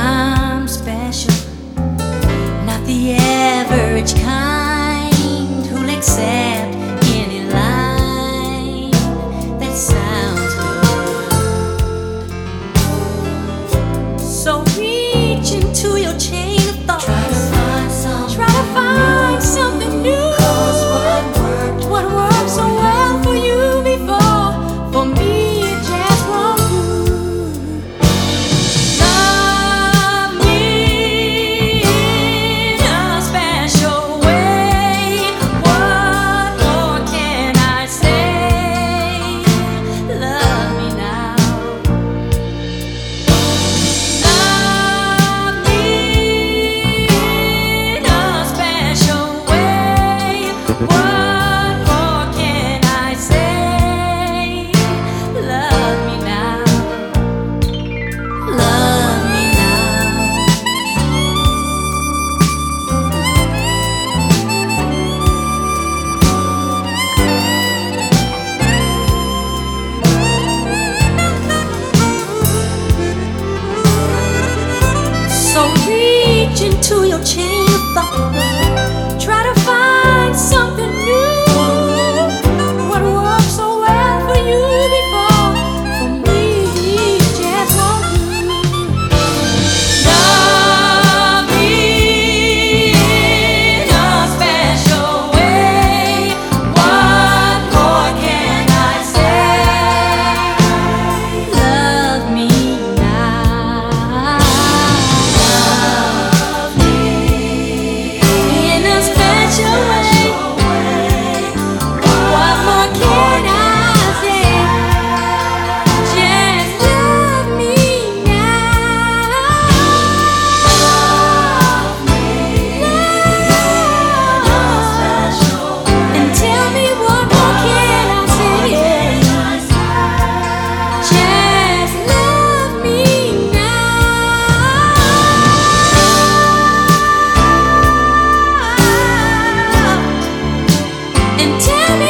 I'm special, not the average kind who'll accept any line that sounds good. So reach into your chain of thought, try to find something new. 'Cause what worked so well for you before, for me it just won't do. Love me in a special way. What more can I say? Love me now. Love me in a special way. What more can I say? Love me now. Love me now. So reach into your chain of thought, try to find something new. What worked so well for you before, for me it just won't do. Love me in a special way. What more can I say? Love me now. Love me in a special way. What more can I say? Just love me now. And tell me what more can I say? Just love me now. And tell me